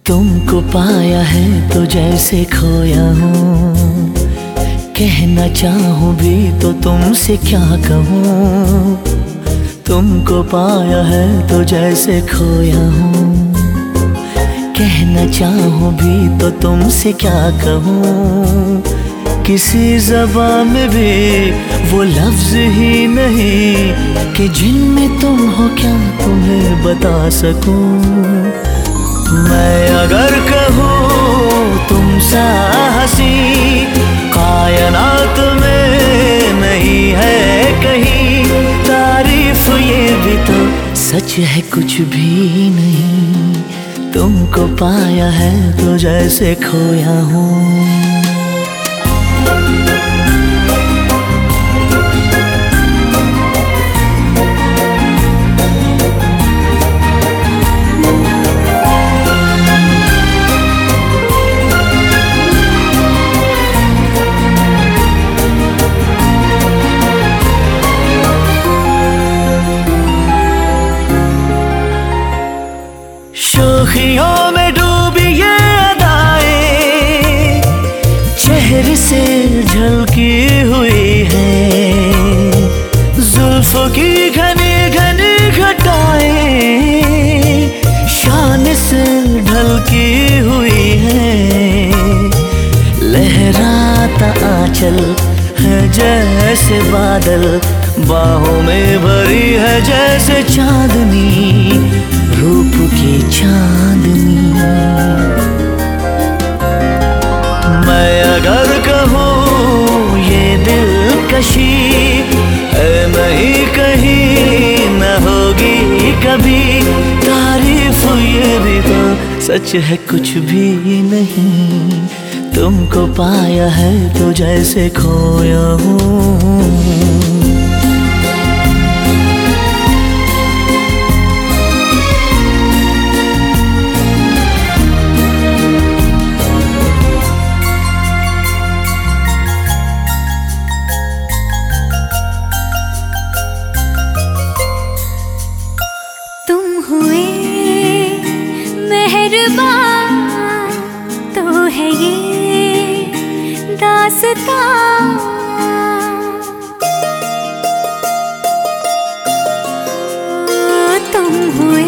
तुमको पाया है तो जैसे खोया हूँ, कहना चाहूँ भी तो तुमसे क्या कहूँ। तुमको पाया है तो जैसे खोया हूँ, कहना चाहूँ भी तो तुमसे क्या कहूँ। किसी ज़बान में भी वो लफ्ज़ ही नहीं कि जिनमें तुम हो क्या तुम्हें बता सकूँ। मैं अगर कहूँ तुम सा हंसी कायनात में नहीं है कहीं, तारीफ ये भी तो सच है कुछ भी नहीं। तुमको पाया है तो जैसे खोया हूँ। शोखियों में डूबी ये अदाएं चेहरे से झलकी हुई है, जुल्फों की घनी घनी घटाएं शान से ढलकी हुई है। लहराता आंचल है जैसे बादल, बाहों में भरी है जैसे चांदनी, रूप की चांदनी। मैं अगर कहूँ ये दिलकशी है नहीं कहीं न होगी कभी, तारीफ ये भी तो सच है कुछ भी नहीं। तुमको पाया है तो जैसे खोया हूँ। हुए मेहरबान तो है ये दास्तां, तुम हुए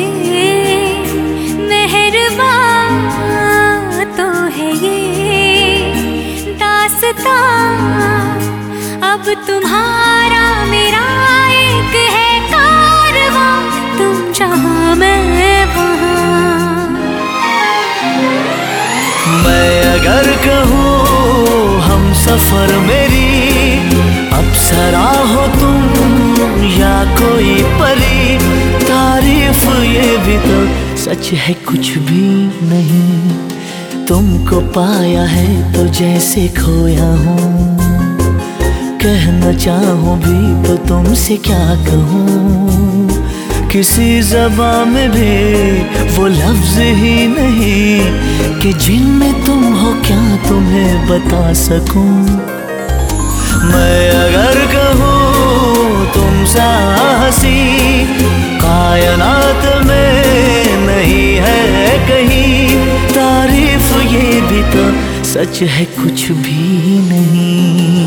मेहरबान तो है ये दास्तां। अब तुम्हारा मेरा एक है कारवां, तुम जहाँ मैं वहाँ। मैं अगर कहूँ हम सफर मेरी अप्सरा हो तुम या कोई परी, तारीफ ये भी तो सच है कुछ भी नहीं। तुमको पाया है तो जैसे खोया हूँ, कहना चाहूँ भी तो तुमसे क्या कहूँ। किसी ज़बान में भी वो लफ्ज़ ही नहीं कि जिनमें तुम हो क्या तुम्हें बता सकूं। मैं अगर कहूँ तुम सा हंसी कायनात में नहीं है कहीं, तारीफ ये भी तो सच है कुछ भी नहीं।